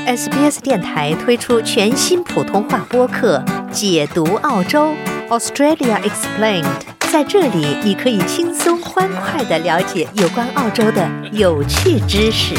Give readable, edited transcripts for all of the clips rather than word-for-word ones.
SBS 电台推出全新普通话播客《解读澳洲 Australia Explained》，在这里你可以轻松欢快地了解有关澳洲的有趣知识。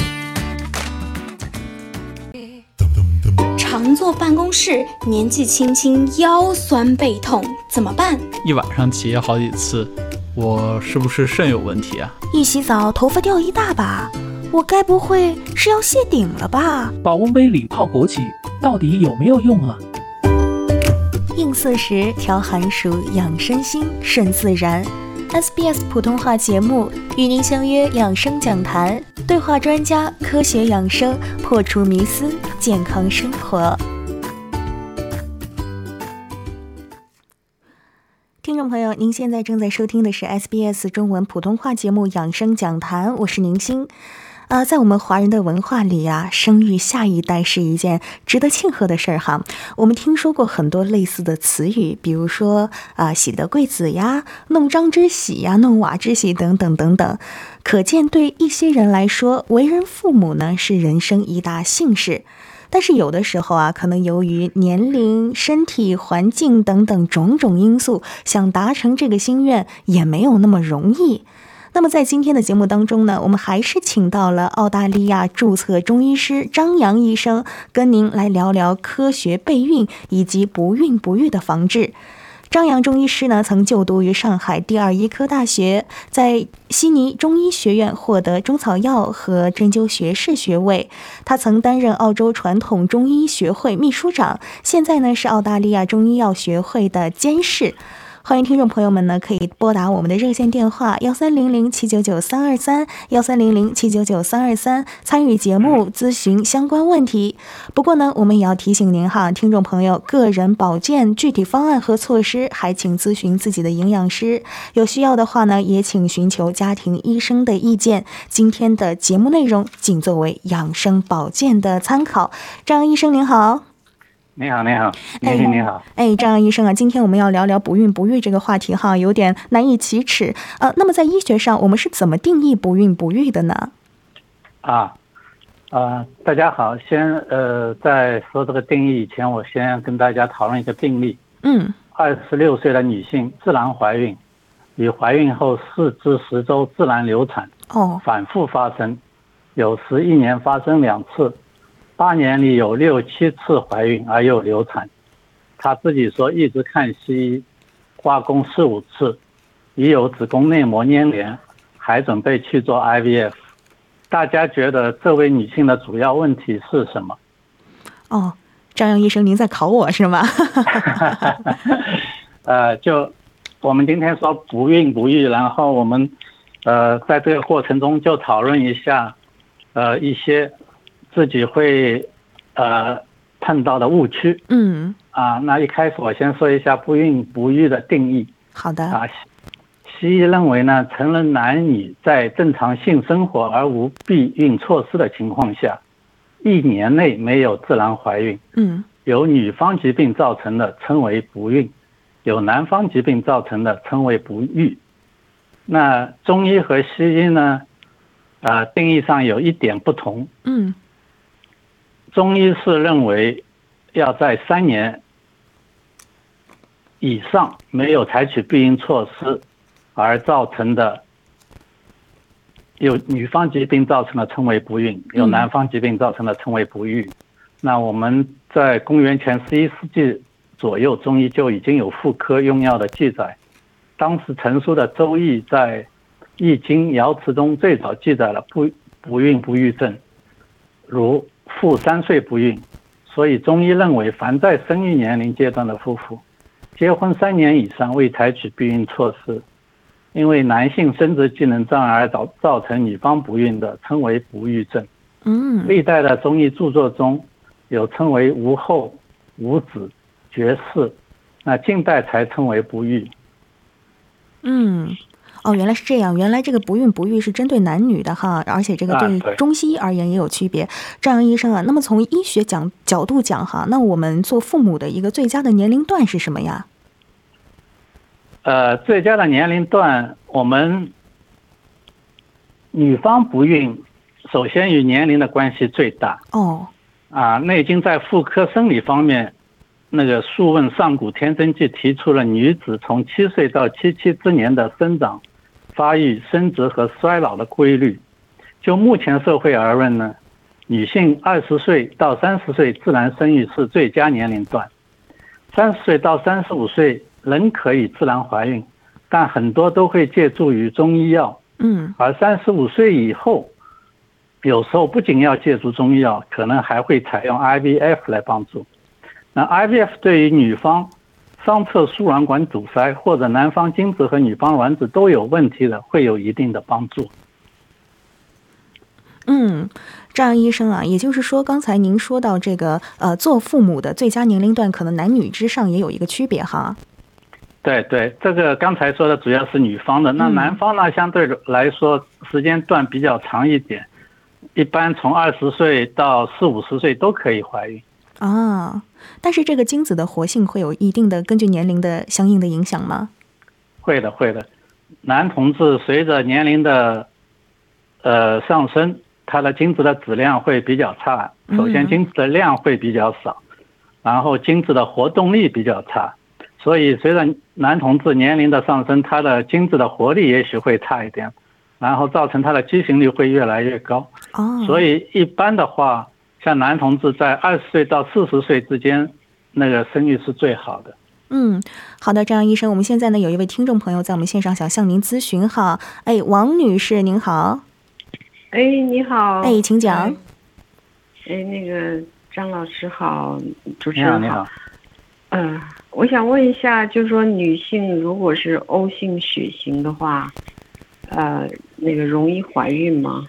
常坐办公室，年纪轻轻腰酸背痛，怎么办？ 一晚上起好几次，我是不是肾有问题啊？ 一洗澡头发掉一大把，我该不会是要谢顶了吧？ 保温杯里泡枸杞到底有没有用啊？ 应色时调寒暑养生心，顺自然。SBS 普通话节目与您相约养生讲坛，对话专家，科学养生，破除迷思，健康生活。听众朋友，您现在正在收听的是 SBS 中文普通话节目养生讲坛，我是宁心。在我们华人的文化里啊，生育下一代是一件值得庆贺的事儿哈。我们听说过很多类似的词语，比如说喜得贵子呀，弄璋之喜呀，弄瓦之喜等等等等。可见对一些人来说，为人父母呢是人生一大幸事。但是有的时候啊，可能由于年龄、身体、环境等等种种因素，想达成这个心愿也没有那么容易。那么在今天的节目当中呢，我们还是请到了澳大利亚注册中医师张扬医生，跟您来聊聊科学备孕以及不孕不育的防治。张扬中医师呢，曾就读于上海第二医科大学，在悉尼中医学院获得中草药和针灸学士学位。他曾担任澳洲传统中医学会秘书长，现在呢是澳大利亚中医药学会的监事。欢迎听众朋友们呢，可以拨打我们的热线电话1300799323 1300799323，参与节目咨询相关问题。不过呢，我们也要提醒您哈，听众朋友，个人保健具体方案和措施，还请咨询自己的营养师。有需要的话呢，也请寻求家庭医生的意见。今天的节目内容仅作为养生保健的参考。张医生您好。 你好，您好，你好。 张扬医生啊，今天我们要聊聊不孕不育这个话题哈，有点难以启齿。那么在医学上，我们是怎么定义不孕不育的呢？ 大家好，在说这个定义以前，我先跟大家讨论一个病例。26岁的女性自然怀孕，与怀孕后4至10周自然流产，反复发生，有时1年发生2次。8年里有6、7次怀孕而又流产，她自己说一直看西医，刮宫4、5次，已有子宫内膜粘连，还准备去做 IVF。 大家觉得这位女性的主要问题是什么？ 张扬医生您在考我是吗？ 就我们今天说不孕不育，然后我们在这个过程中就讨论一下一些自己会碰到的误区。那一开始我先说一下不孕不育的定义。 好的。 西医认为呢，成人男女在正常性生活而无避孕措施的情况下，1年内没有自然怀孕，由女方疾病造成的称为不孕，有男方疾病造成的称为不育。那中医和西医呢定义上有一点不同。中医是认为要在3年以上没有采取避孕措施而造成的，有女方疾病造成的称为不孕，有男方疾病造成的称为不育。那我们在公元前11世纪左右，中医就已经有妇科用药的记载。当时成书的《周易》在《易经》爻辞中最早记载了不孕不育症，如妇3岁不孕。所以中医认为，凡在生育年龄阶段的夫妇，结婚3年以上未采取避孕措施，因为男性生殖机能障碍而造成女方不孕的，称为不育症。历代的中医著作中有称为无后、无子、绝世，那近代才称为不育。 原来是这样，原来这个不孕不育是针对男女的哈，而且这个对中西医而言也有区别。张扬医生啊，那么从医学角度讲哈，那我们做父母的一个最佳的年龄段是什么呀？ 最佳的年龄段，我们女方不孕，首先与年龄的关系最大。 内经在妇科生理方面，那个《素问·上古天真纪》提出了女子从7岁到77之年的生长、发育、生殖和衰老的规律。就目前社会而论呢，女性20岁到30岁自然生育是最佳年龄段，30岁到35岁仍可以自然怀孕，但很多都会借助于中医药。而35岁以后，有时候不仅要借助中医药，可能还会采用 IVF 来帮助。那 IVF 对于女方双侧输卵管阻塞或者男方精子和女方卵子都有问题的，会有一定的帮助。 张医生啊，也就是说刚才您说到这个做父母的最佳年龄段可能男女之上也有一个区别哈。 对，这个刚才说的主要是女方的，那男方呢相对来说时间段比较长一点，一般从20岁到40、50岁都可以怀孕。 但是这个精子的活性会有一定的根据年龄的相应的影响吗？ 会的。男同志随着年龄的上升，他的精子的质量会比较差。首先精子的量会比较少，然后精子的活动力比较差，所以随着男同志年龄的上升，他的精子的活力也许会差一点，然后造成他的畸形率会越来越高。所以一般的话，像男同志在20岁到40岁之间，那个生育是最好的。 好的，张医生，我们现在呢有一位听众朋友在我们线上想向您咨询哈。王女士您好。 你好。 请讲。 那个张老师好，主持人好。 你好。 我想问一下，就是说女性如果是 O 型血型的话，那个容易怀孕吗？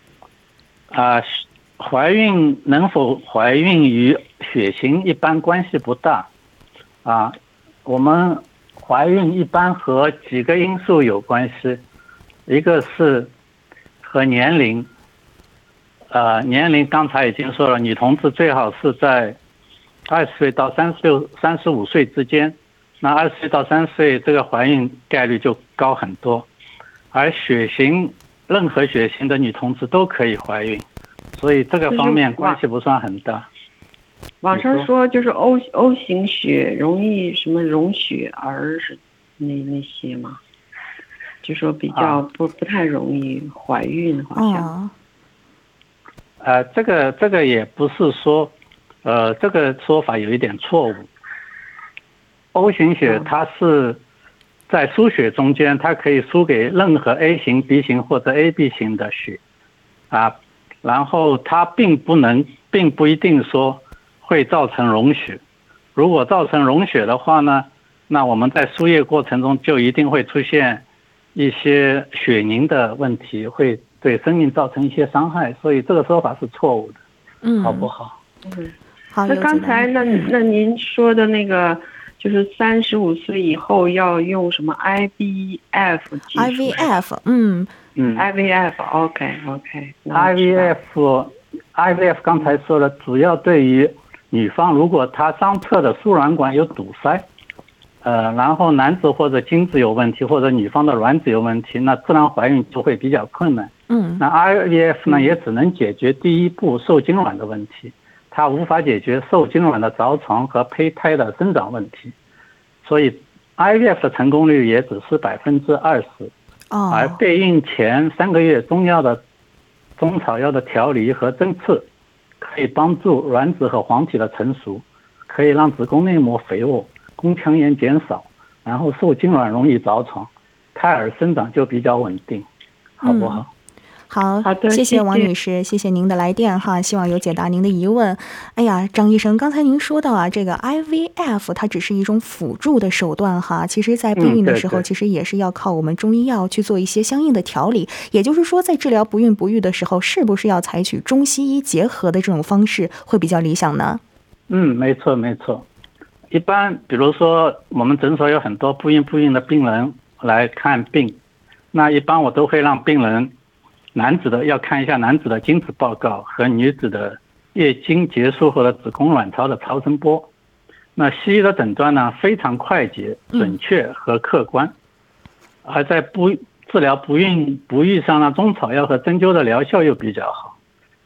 怀孕能否怀孕与血型一般关系不大。我们怀孕一般和几个因素有关系，一个是和年龄。年龄刚才已经说了，女同志最好是在20岁到35岁之间，那20岁到30岁这个怀孕概率就高很多。而血型，任何血型的女同志都可以怀孕，所以这个方面关系不算很大。 网上说就是 O 型血容易什么溶血儿是那些吗？就说比较不太容易怀孕，好像。 这个也不是说，这个说法有一点错误。O 型血它是在输血中间，它可以输给任何 A 型、B 型或者 AB 型的血，然后它并不一定说会造成溶血。如果造成溶血的话呢，那我们在输液过程中就一定会出现一些血凝的问题，会对生命造成一些伤害，所以这个说法是错误的，好不好？ 好。 那刚才那您说的那个，就是35岁以后要用什么 IVF 技术 ？IVF， IVF，OK。 IVF 刚才说了，主要对于女方，如果她双侧的输卵管有堵塞，然后男子或者精子有问题，或者女方的卵子有问题，那自然怀孕就会比较困难。那 IVF 呢，也只能解决第一步受精卵的问题，它无法解决受精卵的着床和胚胎的生长问题，所以 IVF 的成功率也只是20%。而备孕前3个月中草药的调理和针刺，可以帮助卵子和黄体的成熟，可以让子宫内膜肥沃，宫腔炎减少，然后受精卵容易着床，胎儿生长就比较稳定，好不好？ 好的，谢谢王女士，谢谢您的来电哈，希望有解答您的疑问。张医生，刚才您说到这个 IVF 它只是一种辅助的手段哈，其实在备孕的时候，其实也是要靠我们中医药去做一些相应的调理。也就是说，在治疗不孕不育的时候，是不是要采取中西医结合的这种方式会比较理想呢？ 没错。一般比如说我们诊所有很多不孕不育的病人来看病，那一般我都会让病人要看一下男子的精子报告和女子的月经结束后的子宫卵巢的超声波。那西医的诊断呢，非常快捷、准确和客观。而在治疗不孕不育上呢，中草药和针灸的疗效又比较好。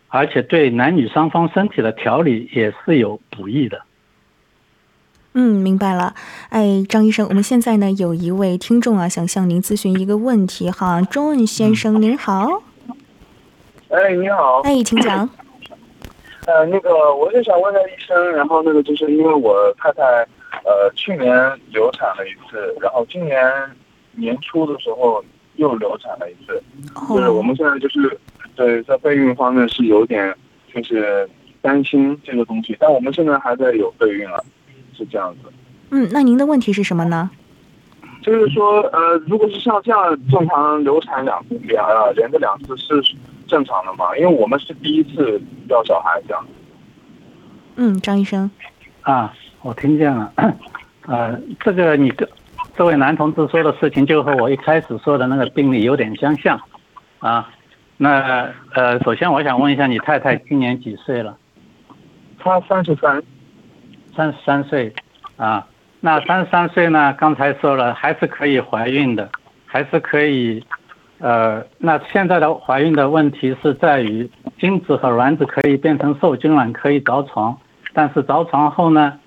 而且对男女双方身体的调理也是有补益的。 明白了。张医生，我们现在呢有一位听众啊，想向您咨询一个问题哈。钟恩先生，您好。 你好。 请讲。 我就想问一下医生，然后就是因为我太太去年流产了一次，然后今年年初的时候又流产了一次，就是我们现在就是对在备孕方面是有点就是担心这个东西，但我们现在还在有备孕了，是这样子。 那您的问题是什么呢？ 就是说如果是像这样正常流产连着2次是正常的吗？因为我们是第一次要小孩这样。 张医生。 我听见了。这个你跟这位男同志说的事情，就和我一开始说的那个病例有点相像。那首先我想问一下，你太太今年几岁了？ 她33。 33岁。那33岁呢，刚才说了还是可以怀孕的，还是可以。那现在的怀孕的问题是在于精子和卵子可以变成受精卵，可以着床，但是着床后呢，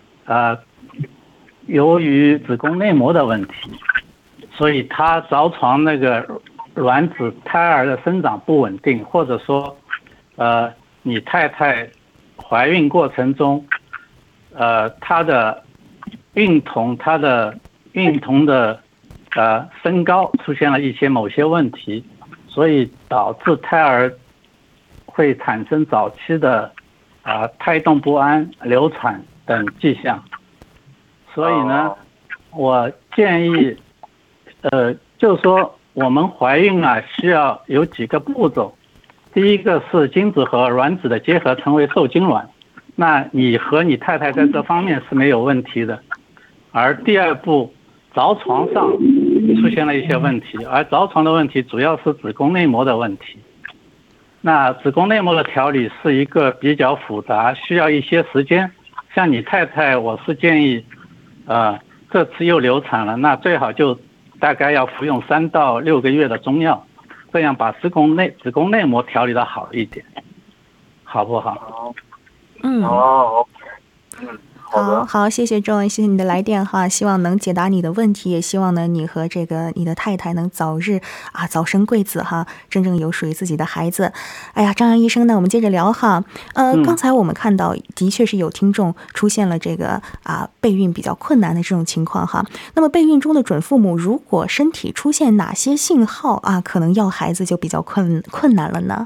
由于子宫内膜的问题，所以它着床那个卵子胎儿的生长不稳定，或者说你太太怀孕过程中她的孕童的身高出现了某些问题，所以导致胎儿会产生早期的胎动不安、流产等迹象。所以呢，我建议就是说我们怀孕需要有几个步骤。第一个是精子和卵子的结合成为受精卵，那你和你太太在这方面是没有问题的。而第二步，着床上出现了一些问题，而着床的问题主要是子宫内膜的问题。那子宫内膜的调理是一个比较复杂，需要一些时间。像你太太，我是建议这次又流产了，那最好就大概要服用3到6个月的中药，这样把子宫内膜调理的好一点，好不好？ 好，谢谢钟恩，谢谢你的来电哈，希望能解答你的问题，也希望呢你和你的太太能早日早生贵子哈，真正有属于自己的孩子。张杨医生呢，我们接着聊哈。刚才我们看到的确是有听众出现了这个备孕比较困难的这种情况哈。那么备孕中的准父母如果身体出现哪些信号可能要孩子就比较困难了呢？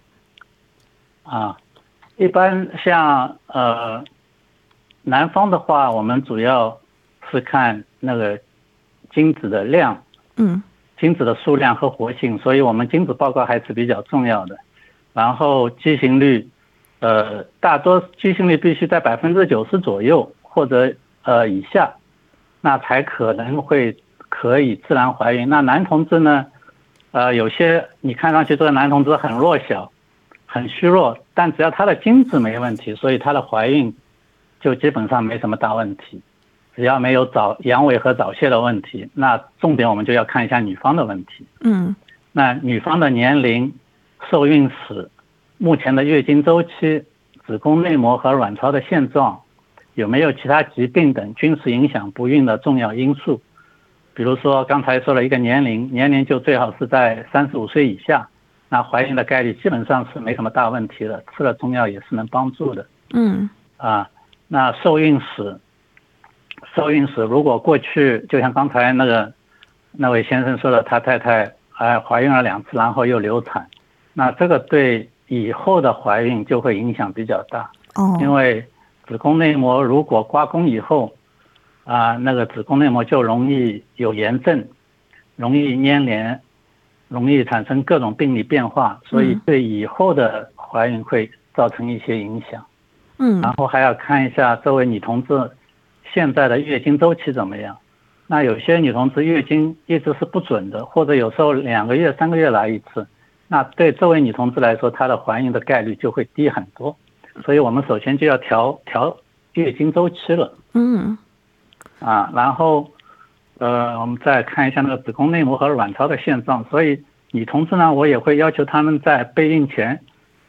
一般像男方的话，我们主要是看那个精子的量，精子的数量和活性，所以我们精子报告还是比较重要的。然后畸形率，大多畸形率必须在90%左右或者以下，那才可能可以自然怀孕。那男同志呢，有些你看上去这个男同志很弱小，很虚弱，但只要他的精子没问题，所以他的怀孕就基本上没什么大问题，只要没有阳痿和早泄的问题。那重点我们就要看一下女方的问题。那女方的年龄、受孕史、目前的月经周期、子宫内膜和卵巢的现状，有没有其他疾病等，均是影响不孕的重要因素。比如说刚才说了一个年龄就最好是在35岁以下，那怀孕的概率基本上是没什么大问题的，吃了中药也是能帮助的。那受孕史如果过去就像刚才那位先生说的，他太太怀孕了2次，然后又流产，那这个对以后的怀孕就会影响比较大。因为子宫内膜如果刮宫以后那个子宫内膜就容易有炎症，容易粘连，容易产生各种病理变化，所以对以后的怀孕会造成一些影响。然后还要看一下这位女同志现在的月经周期怎么样。那有些女同志月经一直是不准的，或者有时候2个月、3个月来一次，那对这位女同志来说，她的怀孕的概率就会低很多。所以我们首先就要调月经周期了。然后我们再看一下那个子宫内膜和卵巢的现状。所以女同志呢，我也会要求她们在备孕前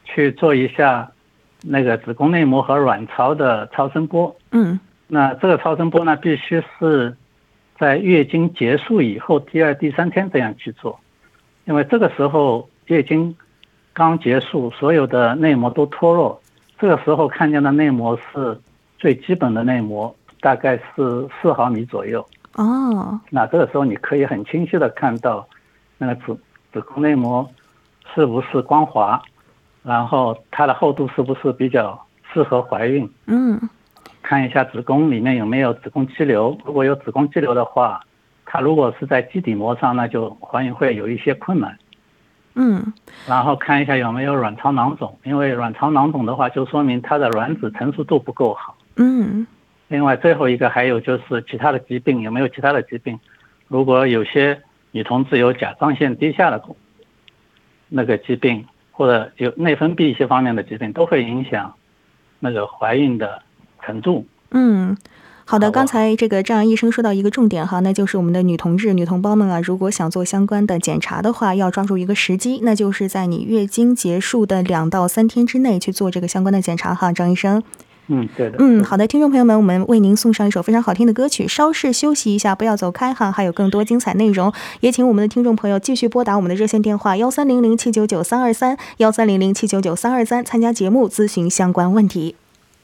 去做一下那个子宫内膜和卵巢的超声波。那这个超声波呢，必须是在月经结束以后第2、第3天这样去做，因为这个时候月经刚结束，所有的内膜都脱落，这个时候看见的内膜是最基本的内膜，大概是4毫米左右。那这个时候你可以很清晰的看到那个子宫内膜是不是光滑，然后它的厚度是不是比较适合怀孕。看一下子宫里面有没有子宫肌瘤，如果有子宫肌瘤的话，它如果是在基底膜上，那就怀孕会有一些困难。然后看一下有没有卵巢囊肿，因为卵巢囊肿的话就说明它的卵子成熟度不够好。另外最后一个还有就是其他的疾病，有没有其他的疾病，如果有些女同志有甲状腺低下的那个疾病，或者有内分泌一些方面的疾病，都会影响那个怀孕的程度。 好的，刚才这个张杨医生说到一个重点哈，那就是我们的女同志、女同胞们啊，如果想做相关的检查的话，要抓住一个时机，那就是在你月经结束的2到3天之内去做这个相关的检查哈，张医生。 对的。 好的，听众朋友们，我们为您送上一首非常好听的歌曲，稍事休息一下，不要走开哈，还有更多精彩内容，也请我们的听众朋友继续拨打我们的热线电话1300799323 1300799323，参加节目咨询相关问题。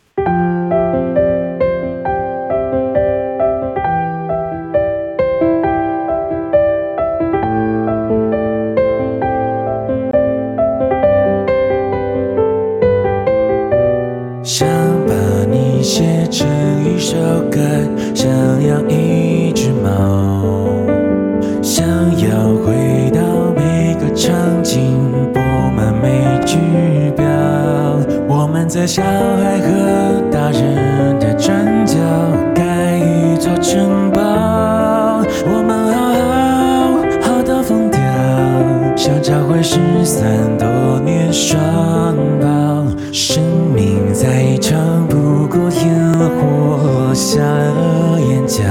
想把你写成一首歌，想养一只猫，想要回到每个场景，播满每句标。我们在小孩和大人的转角盖一座城堡，我们好好到疯掉，想找回13多年双胞。生命再长不过烟火下了眼角，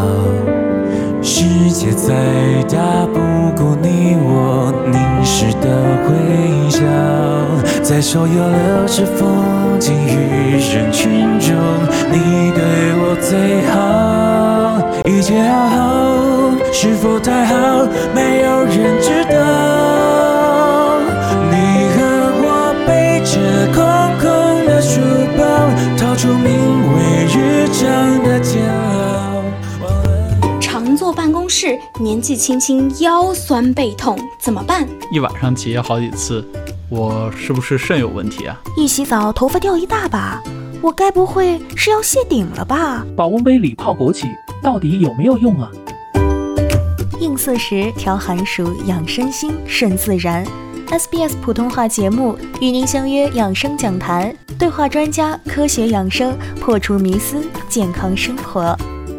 世界再大不过你我凝视的微笑，在所有流逝风景与人群中，你对我最好，一切好好，是否太好，没有人知道。你和我背着空空的书包，逃出名为日常的煎熬。 常坐办公室，年纪轻轻腰酸背痛怎么办？ 一晚上结好几次，我是不是肾有问题啊？ 一洗澡头发掉一大把，我该不会是要谢顶了吧？ 保温杯里泡枸杞到底有没有用啊？ 应40调寒暑养身心顺自然。SBS 普通话节目与您相约养生讲坛，对话专家，科学养生，破除迷思，健康生活。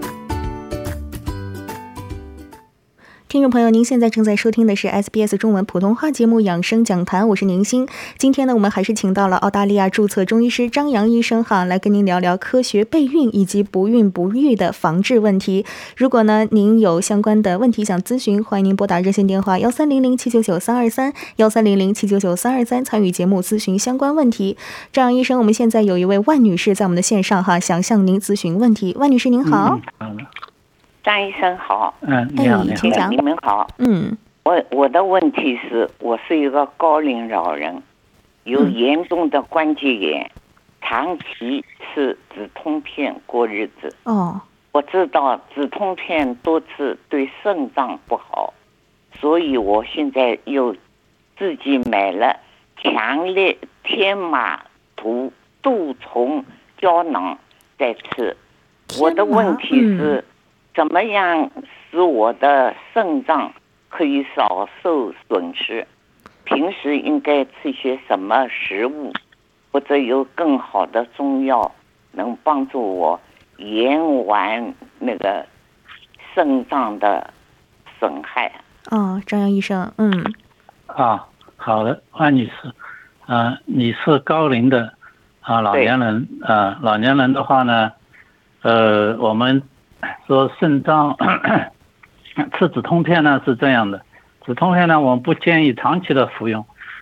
听众朋友，您现在正在收听的是 SBS 中文普通话节目养生讲坛，我是宁心。今天呢，我们还是请到了澳大利亚注册中医师张杨医生哈，来跟您聊聊科学备孕以及不孕不育的防治问题。如果呢您有相关的问题想咨询，欢迎您拨打热线电话1300799323 1300799323参与节目咨询相关问题。张杨医生，我们现在有一位万女士在我们的线上哈，想向您咨询问题。万女士您好。 张医生好。 你好， 请讲。你们好。我的问题是，我是一个高龄老人，有严重的关节炎，长期吃止痛片过日子。我知道止痛片多吃对肾脏不好，所以我现在又自己买了强烈天马图杜虫胶囊在吃。我的问题是，怎么样使我的肾脏可以少受损失？平时应该吃些什么食物，或者有更好的中药能帮助我延缓那个肾脏的损害？ 张杨医生， 好的，万女士，你是高龄的老年人，老年人的话呢，我们说肾脏吃止痛片呢是这样的，止痛片呢我们不建议长期的服用，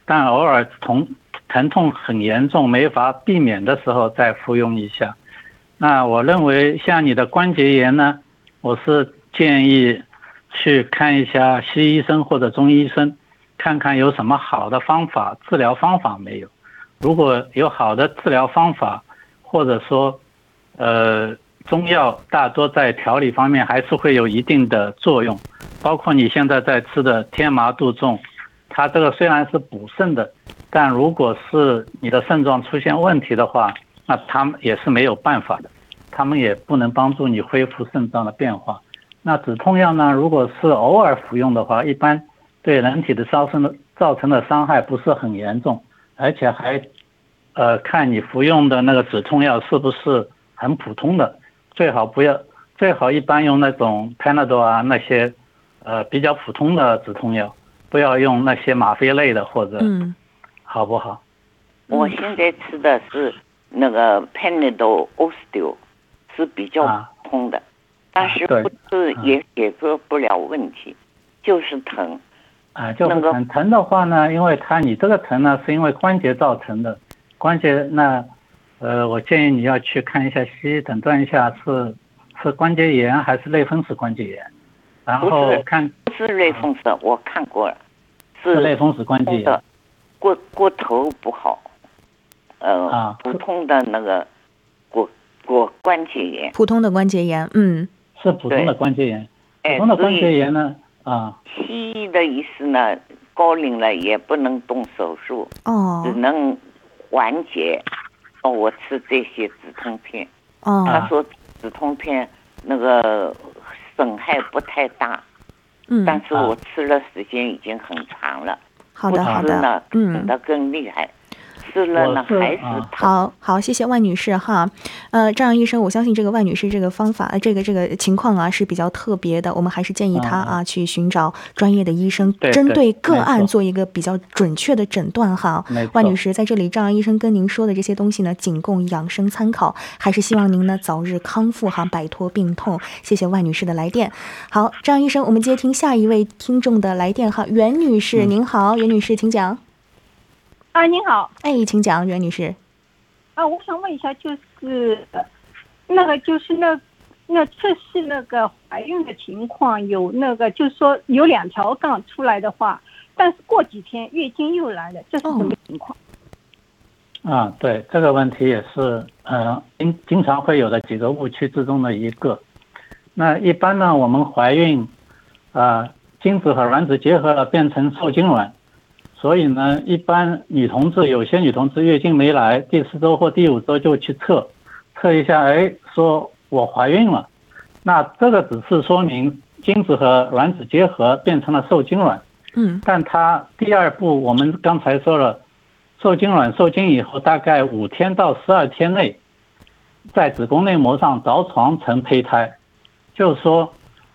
但偶尔疼痛很严重没法避免的时候再服用一下。那我认为像你的关节炎呢，我是建议去看一下西医生或者中医生，看看有什么好的方法治疗方法没有。如果有好的治疗方法，或者说中药大多在调理方面还是会有一定的作用，包括你现在在吃的天麻杜仲，它这个虽然是补肾的，但如果是你的肾脏出现问题的话，那他们也是没有办法的，他们也不能帮助你恢复肾脏的变化。那止痛药呢，如果是偶尔服用的话，一般对人体的造成的伤害不是很严重，而且还看你服用的那个止痛药是不是很普通的，最好一般用那种 Panadol 啊，那些比较普通的止痛药，不要用那些吗啡类的或者好不好？ 我现在吃的是那个 Panadol Osteo， 是比较普通的，但是不是也解决不了问题，就是疼。 就是疼的话呢，因为你这个疼呢是因为关节造成的，关节那我建议你要去看一下西医，诊断一下是关节炎还是类风湿关节炎，然后看不是类风湿，我看过了， 是类风湿关节炎， 过头不好，普通的那个关节炎， 普通的关节炎， 是普通的关节炎，普通的关节炎呢， 西医的意思呢，高龄了也不能动手术，只能缓解。我吃这些止痛片，他说止痛片那个损害不太大，但是我吃了时间已经很长了， 好的好的， 疼得更厉害。吃了呢还是好，谢谢万女士哈。这样医生，我相信这个万女士这个方法，这个情况啊是比较特别的，我们还是建议她去寻找专业的医生，针对个案做一个比较准确的诊断哈。万女士在这里，张扬医生跟您说的这些东西呢，仅供养生参考，还是希望您呢早日康复哈，摆脱病痛。谢谢万女士的来电。好，张医生，我们接听下一位听众的来电哈，袁女士，您好，袁女士，请讲。 您好， 请讲，袁女士。 我想问一下，就是那测试那个怀孕的情况，有那个就是说有2条杠出来的话，但是过几天月经又来了，这是什么情况？ 对，这个问题也是经常会有的几个误区之中的一个。那一般呢，我们怀孕精子和卵子结合了变成受精卵。所以呢，一般有些女同志月经没来，第4周或第5周就去测一下，说我怀孕了。那这个只是说明精子和卵子结合变成了受精卵。但它第2步，我们刚才说了，受精卵受精以后，大概5天到12天内，在子宫内膜上着床成胚胎，就是说，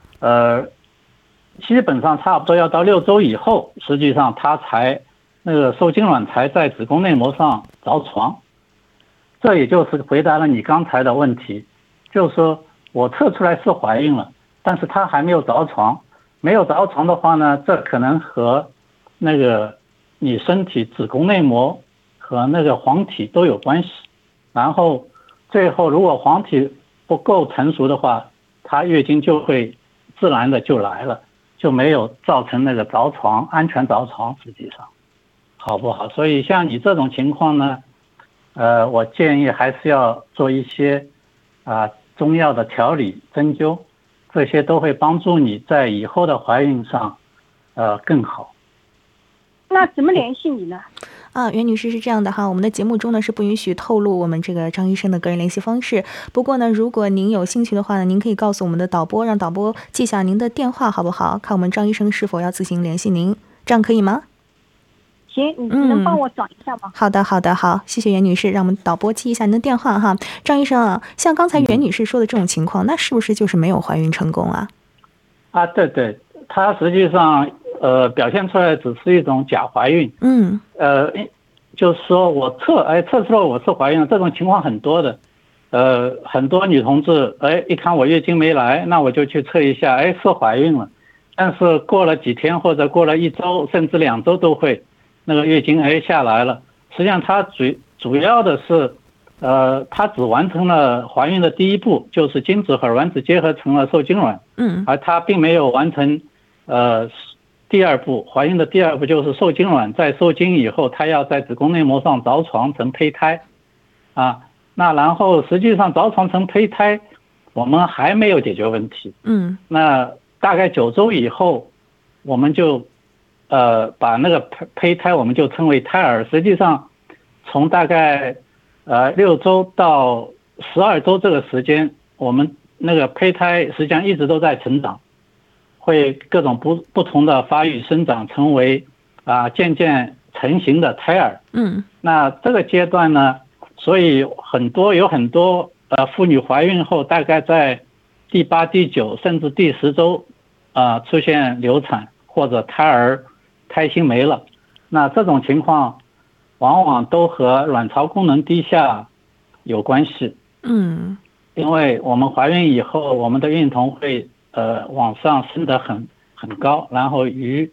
基本上差不多要到6周以后，实际上它才那个受精卵才在子宫内膜上着床。这也就是回答了你刚才的问题，就是说我测出来是怀孕了，但是它还没有着床。没有着床的话呢，这可能和那个你身体子宫内膜和那个黄体都有关系。然后最后如果黄体不够成熟的话，它月经就会自然的就来了，就没有造成那个着床，安全着床，实际上好不好？所以像你这种情况呢，我建议还是要做一些中药的调理、针灸，这些都会帮助你在以后的怀孕上更好。 那怎么联系你呢？ 袁女士是这样的哈，我们的节目中呢是不允许透露我们这个张医生的个人联系方式。不过呢，如果您有兴趣的话呢，您可以告诉我们的导播，让导播记下您的电话，好不好？看我们张医生是否要自行联系您，这样可以吗？ 行，你能帮我转一下吗？ 好的，好，谢谢袁女士，让我们导播记一下您的电话哈。张医生像刚才袁女士说的这种情况，那是不是就是没有怀孕成功啊？ 对，她实际上表现出来只是一种假怀孕。就是说我测出了我是怀孕了，这种情况很多的。很多女同志一看我月经没来，那我就去测一下，是怀孕了。但是过了几天或者过了1周甚至2周都会， 那个月经下来了，实际上它主要的是，它只完成了怀孕的第一步，就是精子和卵子结合成了受精卵，而它并没有完成第二步，怀孕的第二步就是受精卵在受精以后，它要在子宫内膜上着床成胚胎，那然后实际上着床成胚胎，我们还没有解决问题，那大概9周以后，我们就把那个胚胎我们就称为胎儿。实际上，从大概6周到12周这个时间，我们那个胚胎实际上一直都在成长，会各种不同的发育生长，成为渐渐成型的胎儿。那这个阶段呢，所以有很多妇女怀孕后，大概在第8、第9甚至第10周出现流产或者胎心没了。那这种情况往往都和卵巢功能低下有关系。因为我们怀孕以后，我们的孕酮会往上升得很高，然后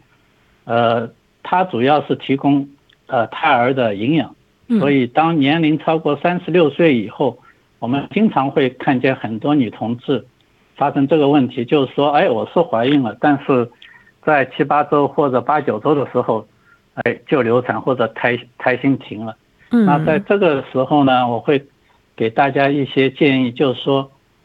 它主要是提供胎儿的营养，所以当年龄超过36岁以后，我们经常会看见很多女同志发生这个问题，就是说，我是怀孕了，但是在7、8周或者8、9周的时候，就流产或者胎心停了。那在这个时候呢，我会给大家一些建议，就是说，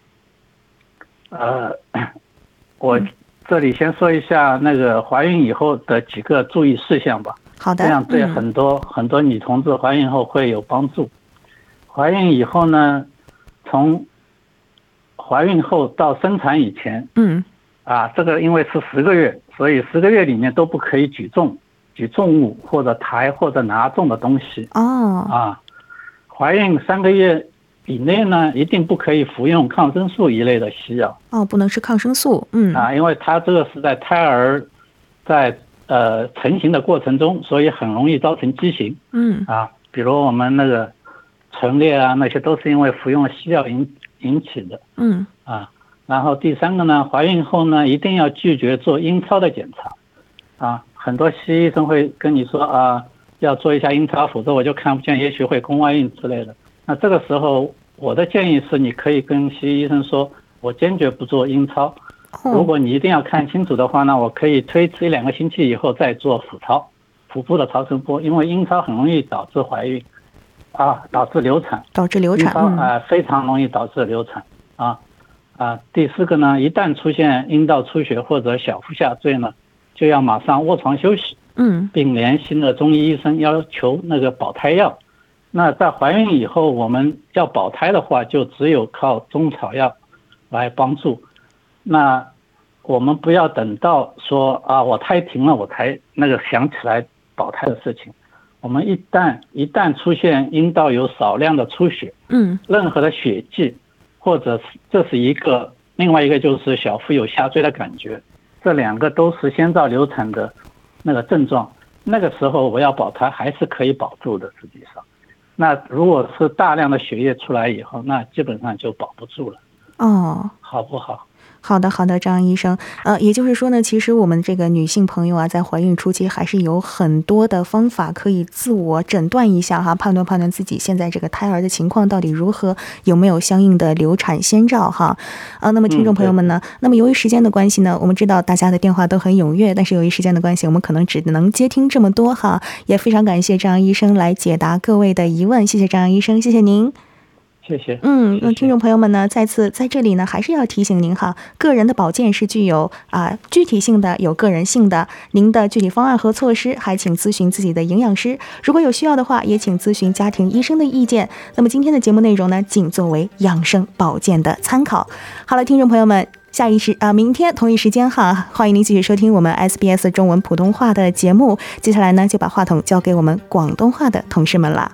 我这里先说一下那个怀孕以后的几个注意事项吧。 好的， 这样对很多女同志怀孕后会有帮助。怀孕以后呢，从怀孕后到生产以前，这个因为是10个月，所以10个月里面都不可以举重物或者抬或者拿重的东西。怀孕3个月以内呢，一定不可以服用抗生素一类的西药。 不能吃抗生素。 因为它这个是在胎儿在成型的过程中，所以很容易造成畸形。比如我们那个唇裂那些都是因为服用西药引起的。然后第3个呢，怀孕后呢，一定要拒绝做阴超的检查。很多西医生会跟你说要做一下阴超，否则我就看不见，也许会宫外孕之类的。那这个时候我的建议是，你可以跟西医医生说，我坚决不做阴超。如果你一定要看清楚的话呢，我可以推迟1、2个星期以后再做腹超，腹部的超声波，因为阴超很容易导致怀孕导致流产，阴超非常容易导致流产。第4个呢，一旦出现阴道出血或者小腹下坠呢，就要马上卧床休息，并联系了中医医生要求那个保胎药。那在怀孕以后，我们要保胎的话，就只有靠中草药来帮助。那我们不要等到说我胎停了我才想起来保胎的事情。我们一旦出现阴道有少量的出血，任何的血迹，或者这是另外一个就是小腹有下坠的感觉，这2个都是先兆流产的那个症状。那个时候我要保胎还是可以保住的，实际上。那如果是大量的血液出来以后，那基本上就保不住了。好不好？ 好的，张医生。也就是说呢，其实我们这个女性朋友在怀孕初期还是有很多的方法可以自我诊断一下判断自己现在这个胎儿的情况到底如何，有没有相应的流产先兆那么听众朋友们呢，那么由于时间的关系呢，我们知道大家的电话都很踊跃，但是由于时间的关系，我们可能只能接听这么多也非常感谢张医生来解答各位的疑问，谢谢张医生，谢谢您。 谢谢。 那听众朋友们呢，再次在这里呢，还是要提醒您个人的保健是具有具体性的，有个人性的。您的具体方案和措施，还请咨询自己的营养师。如果有需要的话，也请咨询家庭医生的意见。那么今天的节目内容呢，仅作为养生保健的参考。好了，听众朋友们，明天同一时间欢迎您继续收听我们 SBS 中文普通话的节目。接下来呢，就把话筒交给我们广东话的同事们了。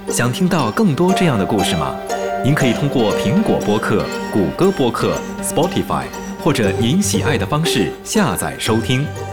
想听到更多这样的故事吗？您可以通过苹果播客、谷歌播客、Spotify 或者您喜爱的方式下载收听。